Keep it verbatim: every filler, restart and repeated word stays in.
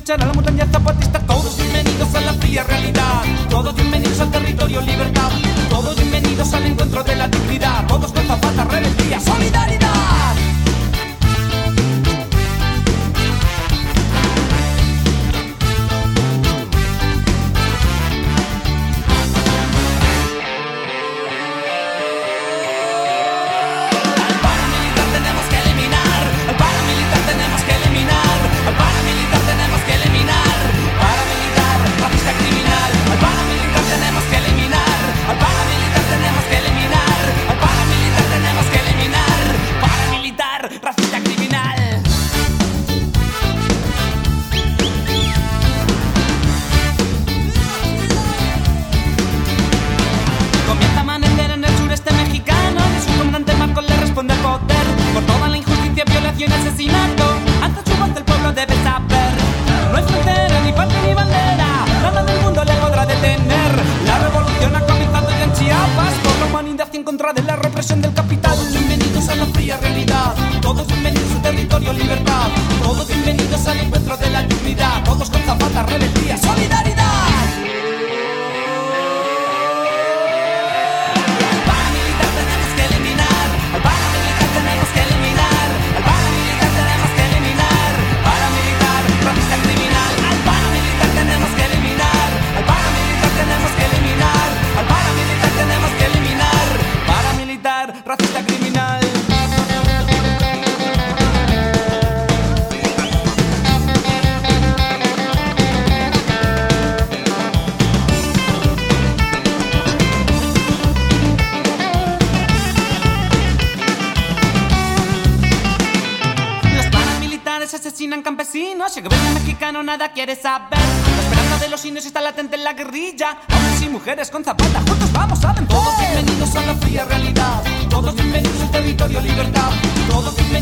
cosechar a la montaña zapatista. Todos bienvenidos a la fría realidad. Todos bienvenidos al territorio libertad. Todos bienvenidos al encuentro de la dignidad. Todos con Zapata, rebeldía, solidaridad. Asesinato, ante su voz el pueblo debe saber. No hay frontera, ni patria, ni bandera. Nada del mundo le podrá detener. La revolución ha comenzado ya en Chiapas, por la humanidad y en contra de la represión del capital. Todos bienvenidos a la fría realidad. Todos bienvenidos al territorio libertad. Todos bienvenidos al encuentro de la dignidad. Todos con Zapata, rebeldía, solidaridad. Racista criminal. Los paramilitares asesinan campesinos. Si el gobierno mexicano nada quiere saber. La esperanza de los indios está latente en la guerrilla. Hombres y mujeres con Zapata, juntos vamos a vencer. Todos bienvenidos a la fría realidad. Todos bienvenidos al territorio libertad. Todos bienvenidos